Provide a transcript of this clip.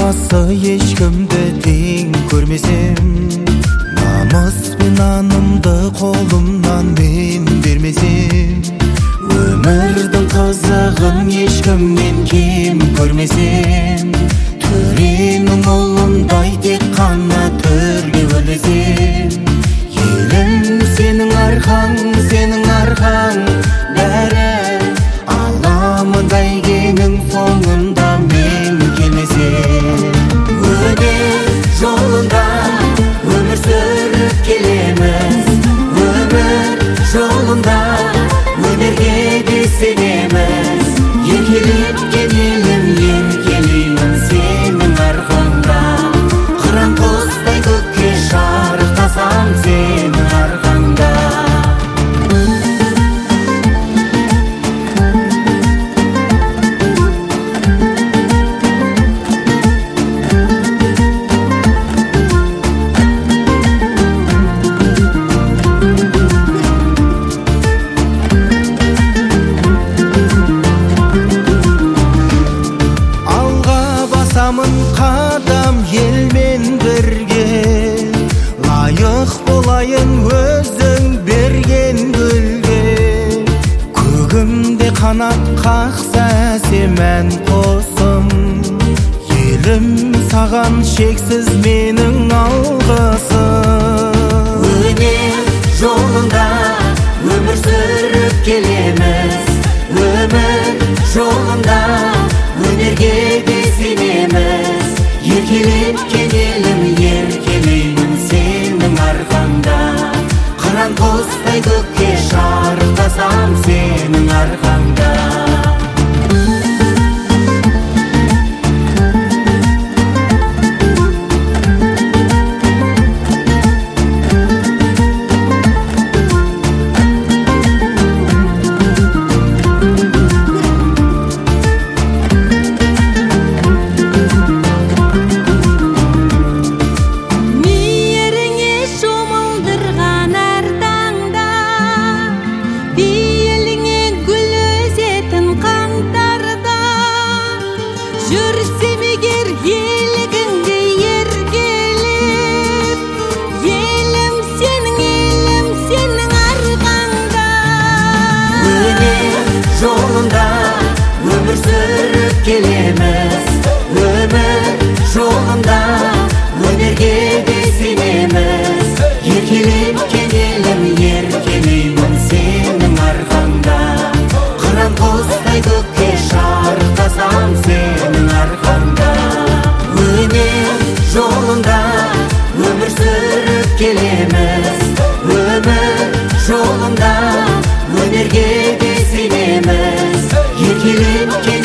Ынтасы ешкімді тең көрмесем, намыс пен нанымды қолымнан мен бермесем, өмірдің қызығын ешкімнен кем көрмесем, төренің ұлындай тек қана төрге өрлесем, елім сенің арқаң, бәрі аламыдай кенің соңында мен келмесем. Өнер жолында өмір сүріп келеміз, өмір жолында өнерге де сенеміз, еркелеп келелім, еркелеймін сенің арқаңда, қыран құстай көкке шарықтасам сенің арқаңда. Қадам елмен бірге, лайық болайын өзің берген гүлге, көгімде қанат қақса сен қосым, елім саған шексіз менің алғысым. Өнер жолында өмір сүріп келеміз, өмір жолында өнерге де сенеміз, еркелеп келелім, еркелеймін сенің арқаңда, қыран құстай көкке шарықтасам сенің арқаңда. Жүрсем егер елігіңде еркелеп, елім сенің арқаңда. Өнер жолында өмір сүріп келеміз, өмір жолында өнерге де сенеміз, еркелеп келелім, еркелеймін сенің арқаңда, қыран құстай көкке шарықтасам сенің арқаңда. Өнер жолында өмір сүріп келеміз, өмір жолында өнерге де сенеміз, еркелеп